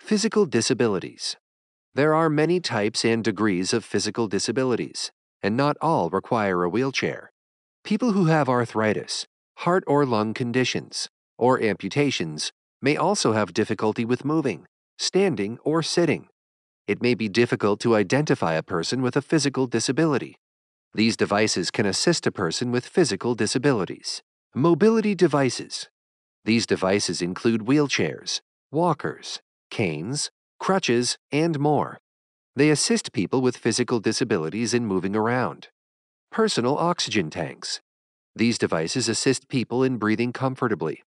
Physical disabilities. There are many types and degrees of physical disabilities, and not all require a wheelchair. People who have arthritis, heart or lung conditions, or amputations may also have difficulty with moving, standing, or sitting. It may be difficult to identify a person with a physical disability. These devices can assist a person with physical disabilities. Mobility devices. These devices include wheelchairs, walkers, canes, crutches, and more. They assist people with physical disabilities in moving around. Personal oxygen tanks. These devices assist people in breathing comfortably.